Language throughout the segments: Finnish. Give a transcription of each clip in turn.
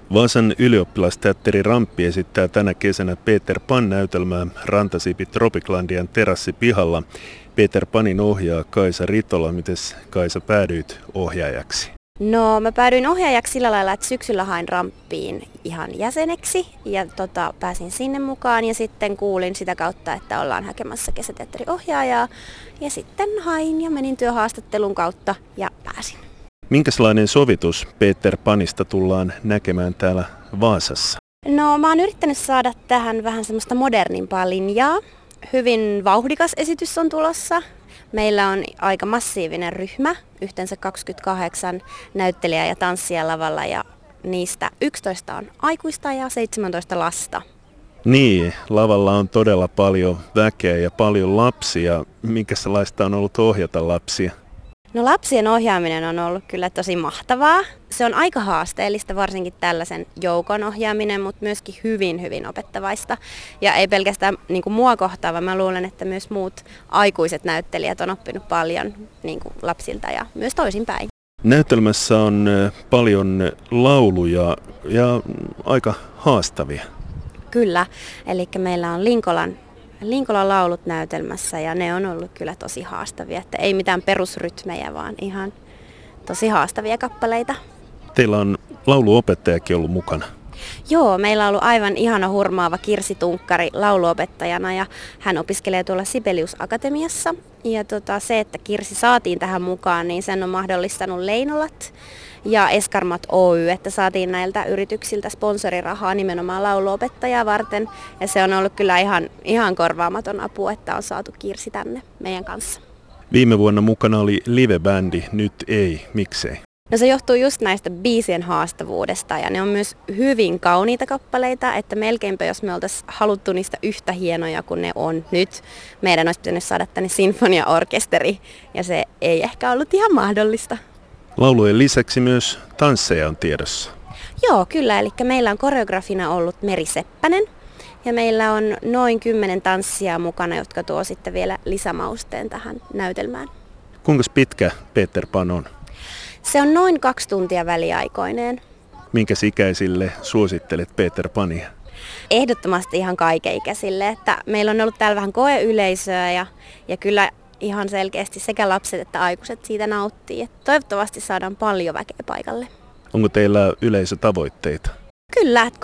Vaasan ylioppilasteatteri Ramppi esittää tänä kesänä Peter Pan-näytelmää Rantasiipi Tropiclandian terassipihalla. Peter Panin ohjaa Kaisa Ritola. Mites Kaisa päädyit ohjaajaksi? No mä päädyin ohjaajaksi sillä lailla, että syksyllä hain Ramppiin ihan jäseneksi ja pääsin sinne mukaan ja sitten kuulin sitä kautta, että ollaan hakemassa kesäteatteriohjaajaa ja sitten hain ja menin työhaastattelun kautta ja pääsin. Minkälainen sovitus Peter Panista tullaan näkemään täällä Vaasassa? No mä oon yrittänyt saada tähän vähän semmoista modernimpaa linjaa. Hyvin vauhdikas esitys on tulossa. Meillä on aika massiivinen ryhmä, yhteensä 28 näyttelijää ja tanssia lavalla ja niistä 11 on aikuista ja 17 lasta. Niin, lavalla on todella paljon väkeä ja paljon lapsia. Minkälaista on ollut ohjata lapsia? No lapsien ohjaaminen on ollut kyllä tosi mahtavaa. Se on aika haasteellista, varsinkin tällaisen joukon ohjaaminen, mutta myöskin hyvin opettavaista. Ja ei pelkästään mua kohtaan, vaan mä luulen, että myös muut aikuiset näyttelijät on oppinut paljon lapsilta ja myös toisinpäin. Näytelmässä on paljon lauluja ja aika haastavia. Kyllä, eli meillä on Linkolan laulut näytelmässä ja ne on ollut kyllä tosi haastavia, että ei mitään perusrytmejä, vaan ihan tosi haastavia kappaleita. Teillä on lauluopettajakin ollut mukana. Joo, meillä on ollut aivan ihana hurmaava Kirsi Tunkkari lauluopettajana ja hän opiskelee tuolla Sibelius Akatemiassa. Ja se, että Kirsi saatiin tähän mukaan, niin sen on mahdollistanut Leinolat ja Eskarmat Oy, että saatiin näiltä yrityksiltä sponsorirahaa nimenomaan lauluopettajaa varten. Ja se on ollut kyllä ihan korvaamaton apu, että on saatu Kirsi tänne meidän kanssa. Viime vuonna mukana oli live-bändi, nyt ei. Miksei? No se johtuu just näistä biisien haastavuudesta ja ne on myös hyvin kauniita kappaleita, että melkeinpä jos me oltaisiin haluttu niistä yhtä hienoja kuin ne on nyt, meidän olisi pitänyt saada tänne sinfoniaorkesteri ja se ei ehkä ollut ihan mahdollista. Laulujen lisäksi myös tansseja on tiedossa. Joo, kyllä, eli meillä on koreografina ollut Meri Seppänen ja meillä on noin 10 tanssia mukana, jotka tuo sitten vielä lisämausteen tähän näytelmään. Kuinka pitkä Peter Pan on? Se on noin 2 tuntia väliaikoineen. Minkäs ikäisille suosittelet Peter Pania? Ehdottomasti ihan kaikenikäisille, että meillä on ollut täällä vähän koeyleisöä ja kyllä ihan selkeästi sekä lapset että aikuiset siitä nauttii. Että toivottavasti saadaan paljon väkeä paikalle. Onko teillä yleisötavoitteita? Kyllä, että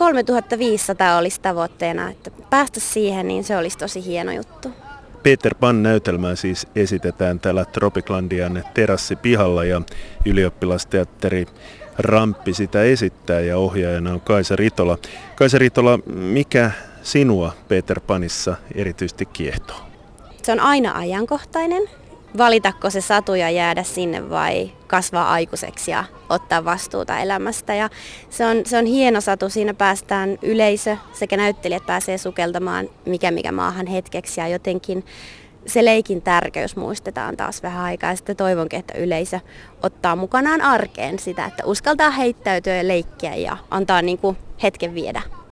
3500 olisi tavoitteena, että päästä siihen, niin se olisi tosi hieno juttu. Peter Pan-näytelmää siis esitetään täällä Tropiclandian terassipihalla ja ylioppilasteatteri Ramppi sitä esittää ja ohjaajana on Kaisa Ritola. Kaisa Ritola, mikä sinua Peter Panissa erityisesti kiehtoo? Se on aina ajankohtainen. Valitako se satu ja jäädä sinne vai kasvaa aikuiseksi ja ottaa vastuuta elämästä. Ja se on hieno satu, siinä päästään yleisö sekä näyttelijät pääsee sukeltamaan mikä maahan hetkeksi ja jotenkin se leikin tärkeys muistetaan taas vähän aikaa. Ja sitten toivonkin, että yleisö ottaa mukanaan arkeen sitä, että uskaltaa heittäytyä ja leikkiä ja antaa hetken viedä.